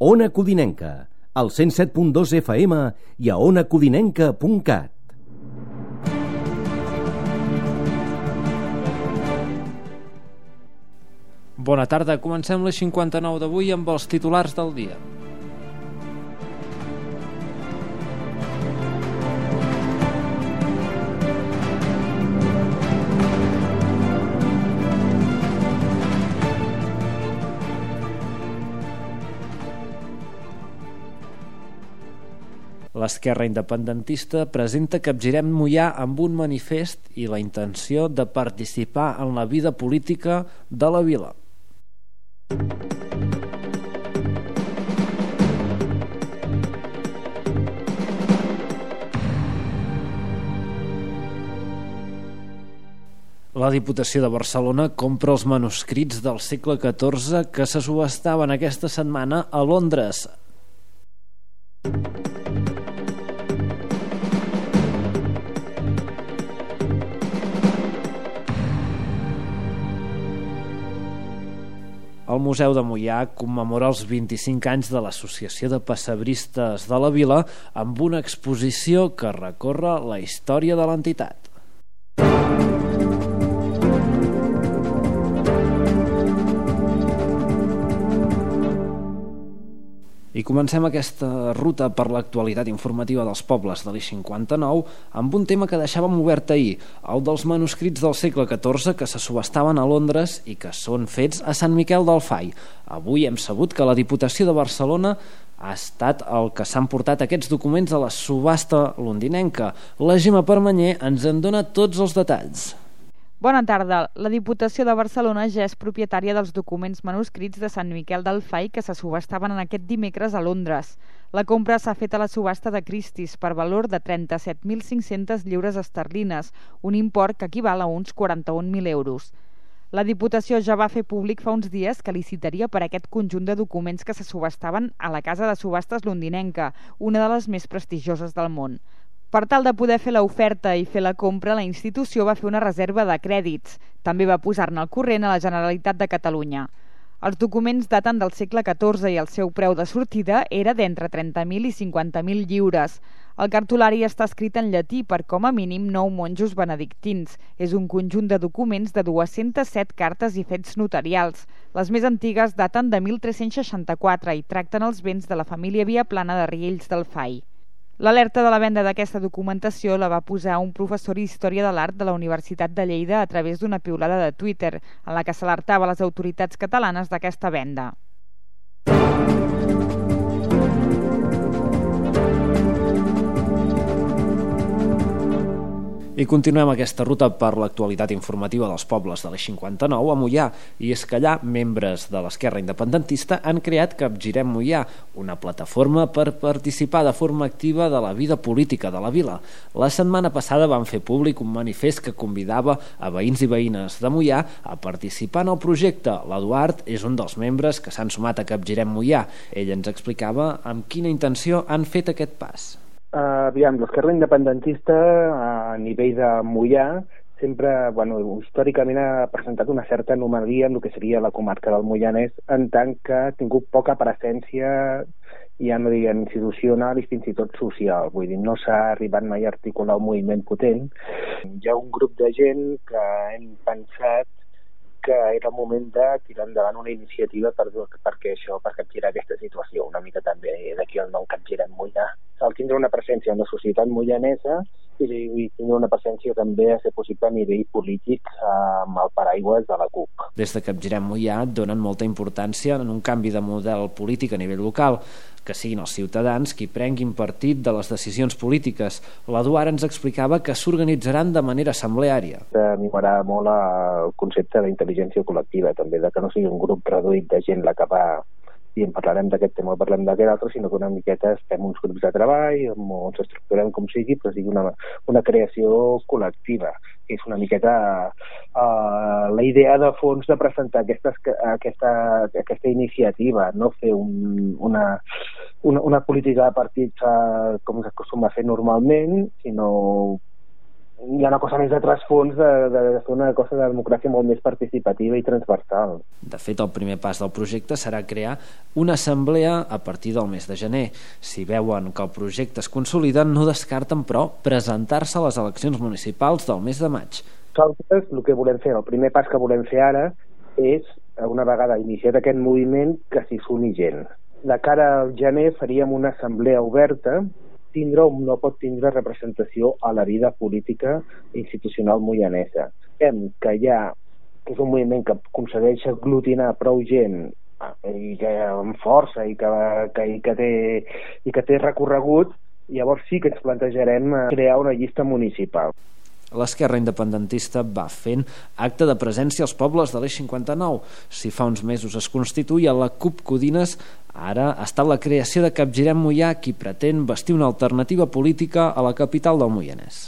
Ona Codinenca, al 107.2 FM i a onacodinenca.cat. Bona tarda, comencem les 59 d'avui amb els titulars del dia. L'esquerra independentista presenta Capgirem Moià amb un manifest i la intenció de participar en la vida política de la vila. La Diputació de Barcelona compra els manuscrits del segle XIV que se subhastaven aquesta setmana a Londres. El Museu de Moià commemora els 25 anys de l'Associació de Pessebristes de la Vila amb una exposició que recorre la història de l'entitat. I comencem aquesta ruta per l'actualitat informativa dels pobles de l'I-59 amb un tema que deixàvem obert ahir, el dels manuscrits del segle XIV que se subhastaven a Londres i que són fets a Sant Miquel del Fai. Avui hem sabut que la Diputació de Barcelona ha estat el que s'han portat aquests documents a la subhasta londinenca. La Gemma Permanyer ens en dona tots els detalls. Bona tarda. La Diputació de Barcelona ja és propietària dels documents manuscrits de Sant Miquel del Fai que se subhastaven en aquest dimecres a Londres. La compra s'ha fet a la subhasta de Christie's per valor de 37.500 lliures esterlines, un import que equival a uns 41.000 euros. La Diputació ja va fer públic fa uns dies que licitaria per aquest conjunt de documents que se subhastaven a la Casa de Subhastes londinenca, una de les més prestigioses del món. Per tal de poder fer l'oferta i fer la compra, la institució va fer una reserva de crèdits. També va posar-ne al corrent a la Generalitat de Catalunya. Els documents daten del segle XIV i el seu preu de sortida era d'entre 30.000 i 50.000 lliures. El cartulari està escrit en llatí per com a mínim 9 monjos benedictins. És un conjunt de documents de 207 cartes i fets notarials. Les més antigues daten de 1364 i tracten els béns de la família Viaplana de Riells del Fai. L'alerta de la venda d'aquesta documentació la va posar un professor d'Història de l'Art de la Universitat de Lleida a través d'una piulada de Twitter, en la que s'alertava les autoritats catalanes d'aquesta venda. I continuem aquesta ruta per l'actualitat informativa dels pobles de l'I-59 a Moià, i és que allà membres de l'esquerra independentista han creat Capgirem Moià, una plataforma per participar de forma activa de la vida política de la vila. La setmana passada van fer públic un manifest que convidava a veïns i veïnes de Moià a participar en el projecte. L'Eduard és un dels membres que s'han sumat a Capgirem Moià. Ell ens explicava amb quina intenció han fet aquest pas. L'esquerra independentista a nivell de Moià sempre, històricament ha presentat una certa anomalia en el que seria la comarca del Moianès, en tant que ha tingut poca presència, ja no diguem institucional i fins i tot social. Vull dir, no s'ha arribat mai a articular un moviment potent. Hi ha un grup de gent que hem pensat que era el moment de tirar endavant una iniciativa per capgirar aquesta situació, una mica també d'aquí el nou Capgirem Moià. Cal tindre una presència en la societat moianesa i tindre una presència també a ser possible a nivell polític amb el paraigües de la CUP. Des de Capgirem Moià donen molta importància en un canvi de model polític a nivell local, que siguin els ciutadans qui prenguin partit de les decisions polítiques. L'Eduard ens explicava que s'organitzaran de manera assembleària. A mi m'agrada molt el concepte d'intel·ligència col·lectiva, també, de que no sigui un grup reduït de gent la que va i en parlarem d'aquest tema o parlem d'aquest altre, sinó que una miqueta fem uns grups de treball on ens estructurem com sigui, però sigui una creació col·lectiva. És una miqueta la idea de fons de presentar aquesta iniciativa, no fer una política de partits com s'acostuma a fer normalment, sinó hi ha una cosa més de trasfons de fer una cosa de democràcia molt més participativa i transversal. De fet, el primer pas del projecte serà crear una assemblea a partir del mes de gener. Si veuen que el projecte es consolida, no descarten, però, presentar-se a les eleccions municipals del mes de maig. Nosaltres el que volem fer, el primer pas que volem fer ara és, una vegada iniciat aquest moviment, que s'hi sumi gent. De cara al gener faríem una assemblea oberta, tindre o no pot tindre representació a la vida política institucional moianesa. Veiem que que és un moviment que aconsegueix aglutinar prou gent i que amb força i que té recorregut, llavors sí que ens plantejarem crear una llista municipal. L'esquerra independentista va fent acte de presència als pobles de l'Eix 59. Si fa uns mesos es constituïa la CUP Codines, ara ha estat la creació de Capgirem Moià qui pretén bastir una alternativa política a la capital del Moianès.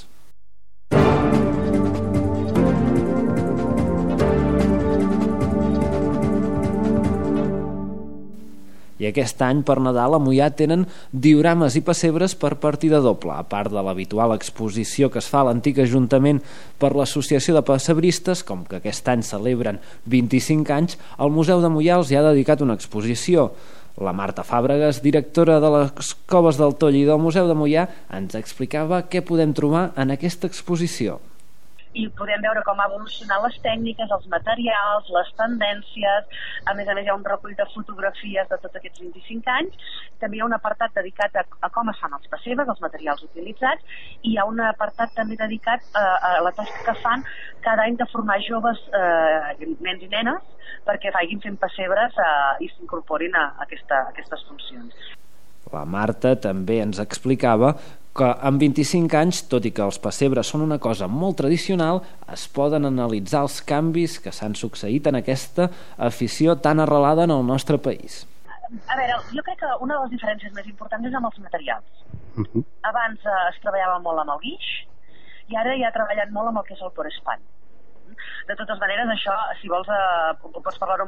I aquest any, per Nadal, a Moià tenen diorames i pessebres per partida doble. A part de l'habitual exposició que es fa a l'antic Ajuntament per l'Associació de Pessebristes, com que aquest any celebren 25 anys, el Museu de Moià els hi ha dedicat una exposició. La Marta Fàbregas, directora de les Coves del Toll i del Museu de Moià, ens explicava què podem trobar en aquesta exposició. I podem veure com ha evolucionat les tècniques, els materials, les tendències. A més hi ha un recull de fotografies de tots aquests 25 anys. També hi ha un apartat dedicat a com es fan els pessebres, els materials utilitzats, i hi ha un apartat també dedicat a la tasca que fan cada any de formar joves, nens i nenes, perquè vagin fent pessebres i s'incorporin a aquestes funcions. La Marta també ens explicava que en 25 anys, tot i que els pessebres són una cosa molt tradicional, es poden analitzar els canvis que s'han succeït en aquesta afició tan arrelada en el nostre país. A veure, jo crec que una de les diferències més importants és amb els materials. Abans es treballava molt amb el guix i ara ja ha treballat molt amb el que és el porespany. De totes maneres, això, si vols, pots parlar-ho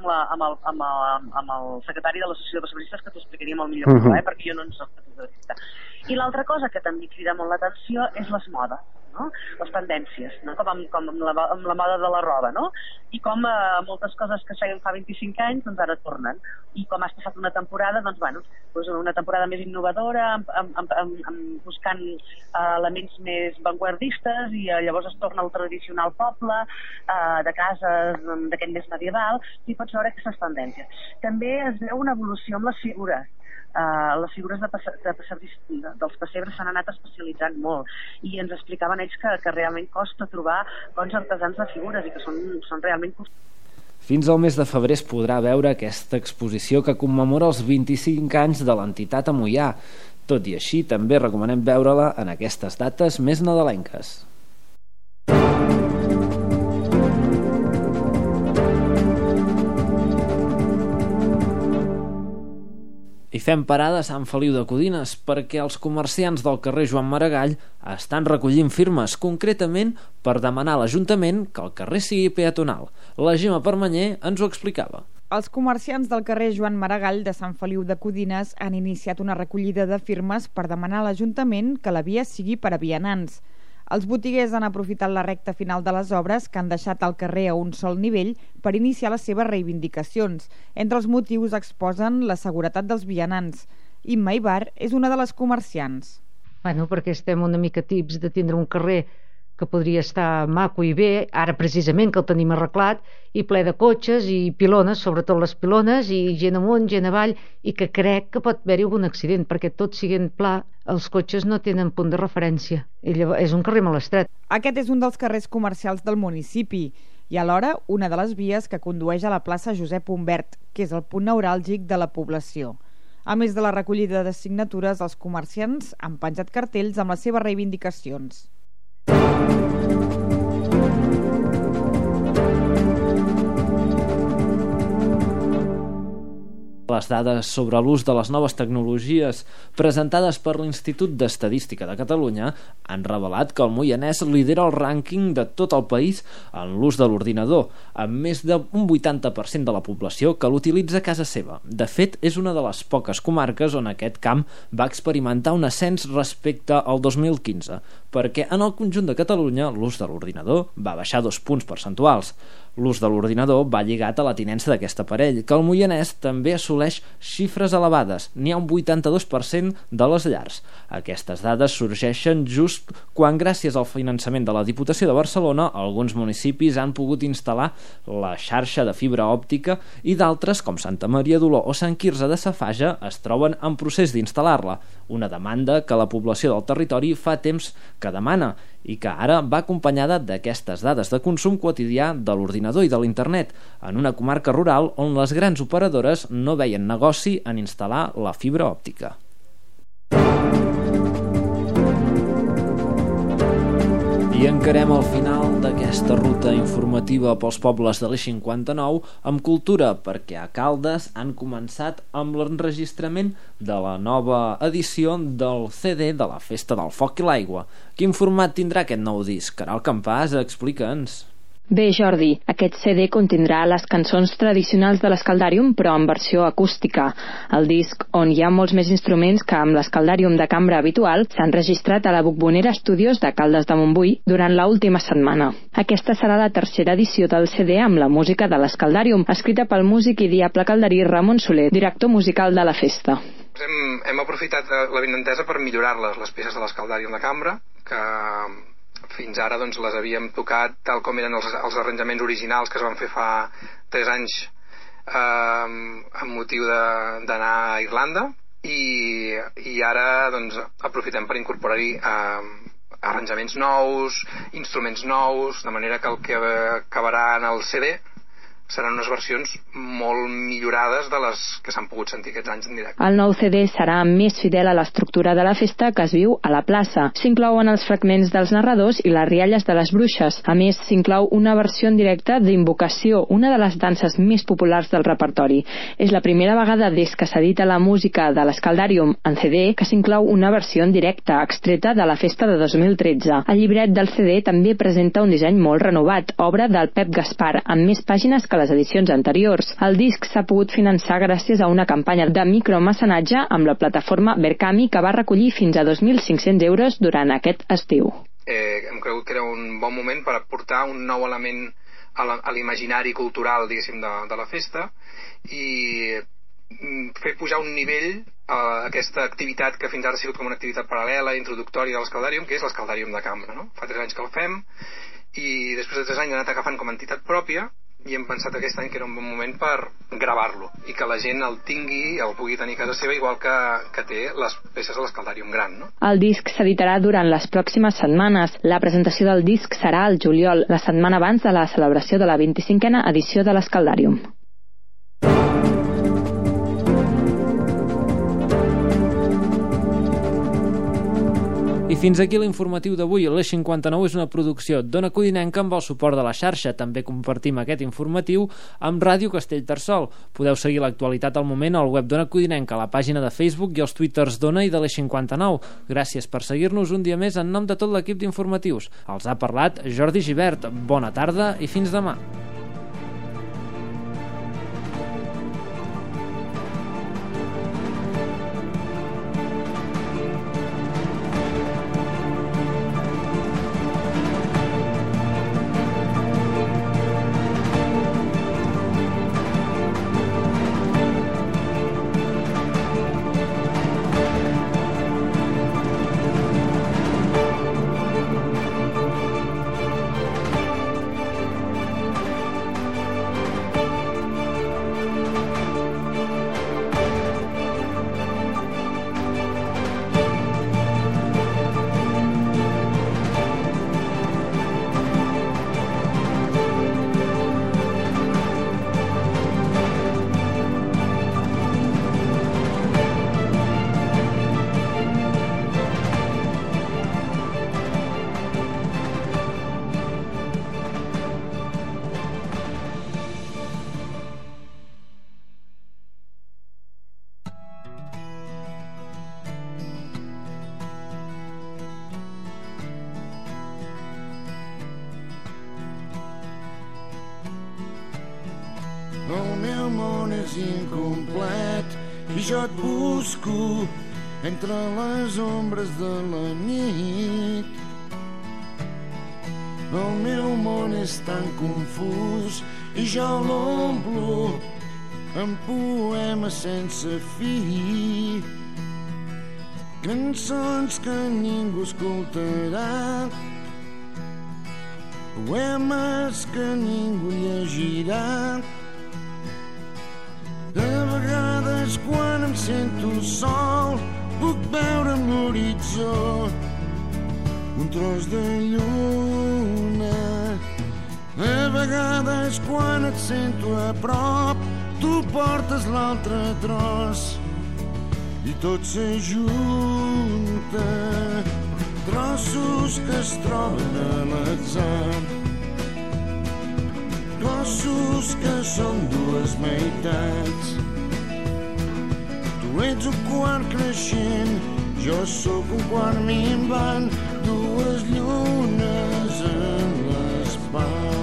amb el secretari de l'Associació de Pessebristes, que t'ho explicaria molt millor, perquè jo no en soc pessebista. I l'altra cosa que també crida molt l'atenció és les modes, no? Les tendències, no? Com amb la moda de la roba, no? I com moltes coses que es feien fa 25 anys doncs ara tornen. I com has passat una temporada, doncs una temporada més innovadora, buscant elements més vanguardistes, i llavors es torna al tradicional poble, de cases d'aquest més medieval, i pots veure aquestes tendències. També es veu una evolució amb les figures. Les figures dels pessebres s'han anat especialitzant molt, i ens explicaven ells que realment costa trobar bons artesans de figures i que són realment costoses. Fins al mes de febrer es podrà veure aquesta exposició que commemora els 25 anys de l'entitat a Moià. Tot i així, també recomanem veure-la en aquestes dates més nadalenques. I fem parada a Sant Feliu de Codines perquè els comerciants del carrer Joan Maragall estan recollint firmes, concretament per demanar a l'Ajuntament que el carrer sigui peatonal. La Gemma Permanyer ens ho explicava. Els comerciants del carrer Joan Maragall de Sant Feliu de Codines han iniciat una recollida de firmes per demanar a l'Ajuntament que la via sigui per a vianants. Els botiguers han aprofitat la recta final de les obres que han deixat el carrer a un sol nivell per iniciar les seves reivindicacions. Entre els motius exposen la seguretat dels vianants. Imma Ibar és una de les comerciants. Perquè estem una mica tips de tindre un carrer que podria estar maco i bé, ara precisament que el tenim arreglat, i ple de cotxes i pilones, sobretot les pilones, i gent amunt, gent avall, i que crec que pot haver-hi algun accident, perquè tot siguent pla, els cotxes no tenen punt de referència. I llavors, és un carrer molt estret. Aquest és un dels carrers comercials del municipi i alhora una de les vies que condueix a la plaça Josep Humbert, que és el punt neuràlgic de la població. A més de la recollida de signatures, els comerciants han penjat cartells amb les seves reivindicacions. Les dades sobre l'ús de les noves tecnologies presentades per l'Institut d'Estadística de Catalunya han revelat que el Moianès lidera el rànquing de tot el país en l'ús de l'ordinador, amb més d'un 80% de la població que l'utilitza a casa seva. De fet, és una de les poques comarques on aquest camp va experimentar un ascens respecte al 2015. perquè en el conjunt de Catalunya l'ús de l'ordinador va baixar 2 punts percentuals. L'ús de l'ordinador va lligat a la tinença d'aquest aparell, que al Moianès també assoleix xifres elevades. N'hi ha un 82% de les llars. Aquestes dades sorgeixen just quan, gràcies al finançament de la Diputació de Barcelona, alguns municipis han pogut instal·lar la xarxa de fibra òptica i d'altres, com Santa Maria d'Oló o Sant Quirze de Safaja, es troben en procés d'instal·lar-la, una demanda que la població del territori fa temps que demana i que ara va acompanyada d'aquestes dades de consum quotidià de l'ordinador i de l'internet, en una comarca rural on les grans operadores no veien negoci en instal·lar la fibra òptica. I encarem el final d'aquesta ruta informativa pels pobles de l'E59 amb cultura, perquè a Caldes han començat amb l'enregistrament de la nova edició del CD de la Festa del Foc i l'Aigua. Quin format tindrà aquest nou disc? Caral Campàs, explica'ns. Bé, Jordi, aquest CD contindrà les cançons tradicionals de l'Escaldarium, però en versió acústica. El disc, on hi ha molts més instruments que amb l'Escaldarium de cambra habitual, s'ha enregistrat a la Bucbonera Studios de Caldes de Montbui durant l'última setmana. Aquesta serà la tercera edició del CD amb la música de l'Escaldarium, escrita pel músic i diable calderí Ramon Soler, director musical de la festa. Hem aprofitat l'avinentesa per millorar les peces de l'Escaldarium de cambra, que fins ara doncs, les havíem tocat tal com eren els arranjaments originals que es van fer fa 3 anys amb motiu d'anar a Irlanda i ara doncs, aprofitem per incorporar-hi arranjaments nous, instruments nous, de manera que el que acabarà en el CD seran unes versions molt millorades de les que s'han pogut sentir aquests anys en directe. El nou CD serà més fidel a l'estructura de la festa que es viu a la plaça. S'inclouen els fragments dels narradors i les rialles de les bruixes. A més, s'inclou una versió en directe d'Invocació, una de les danses més populars del repertori. És la primera vegada des que s'edita la música de l'Escaldarium en CD que s'inclou una versió en directe, extreta de la festa de 2013. El llibret del CD també presenta un disseny molt renovat, obra del Pep Gaspar, amb més pàgines que les edicions anteriors. El disc s'ha pogut finançar gràcies a una campanya de micromecenatge amb la plataforma Berkami que va recollir fins a 2.500 euros durant aquest estiu. Hem cregut que era un bon moment per aportar un nou element a l'imaginari cultural, diguéssim, de la festa i fer pujar un nivell a aquesta activitat que fins ara ha sigut com una activitat paral·lela, introductòria de l'Escaldarium, que és l'Escaldarium de cambra, no? Fa 3 anys que el fem i després de 3 anys hem anat agafant com a entitat pròpia i hem pensat aquest any que era un bon moment per gravar-lo i que la gent el tingui, el pugui tenir a casa seva igual que té les peces de l'Escaldarium gran, no? El disc s'editarà durant les pròximes setmanes. La presentació del disc serà al juliol, la setmana abans de la celebració de la 25a edició de l'Escaldarium. I fins aquí l'informatiu d'avui. L'E59 és una producció d'Ona Codinenca amb el suport de la xarxa. També compartim aquest informatiu amb Ràdio Castellterçol. Podeu seguir l'actualitat al moment al web d'Ona Codinenca, a la pàgina de Facebook i els twitters d'Ona i de l'E59. Gràcies per seguir-nos un dia més en nom de tot l'equip d'informatius. Els ha parlat Jordi Gibert. Bona tarda i fins demà. El meu món és incomplet i jo et busco entre les ombres de la nit. El meu món és tan confús i jo l'omplo amb poemes sense fi, cançons que ningú escoltarà, poemes que ningú llegirà. De vegades quan em sento sol puc veure amb l'horitzó un tros de lluna. De vegades quan et sento a prop tu portes l'altre tros i tot s'ajunta, trossos que es troben a l'atzar, trossos que són dues meitats. Tu ets un quart creixent, jo sóc un quart minvant, dues llunes en l'espai.